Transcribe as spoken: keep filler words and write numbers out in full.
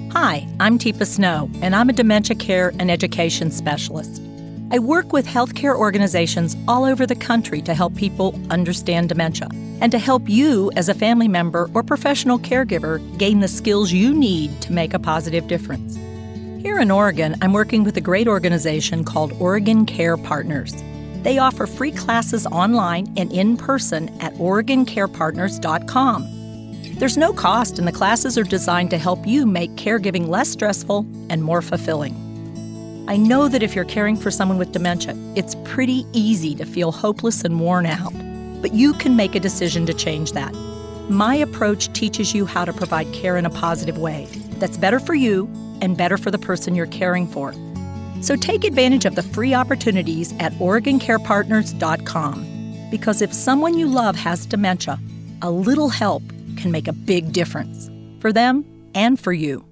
Hi, I'm Teepa Snow, and I'm a dementia care and education specialist. I work with healthcare organizations all over the country to help people understand dementia and to help you as a family member or professional caregiver gain the skills you need to make a positive difference. Here in Oregon, I'm working with a great organization called Oregon Care Partners. They offer free classes online and in person at oregon care partners dot com. There's no cost, and the classes are designed to help you make caregiving less stressful and more fulfilling. I know that if you're caring for someone with dementia, it's pretty easy to feel hopeless and worn out, but you can make a decision to change that. My approach teaches you how to provide care in a positive way that's better for you and better for the person you're caring for. So take advantage of the free opportunities at oregon care partners dot com, because if someone you love has dementia, a little help can make a big difference for them and for you.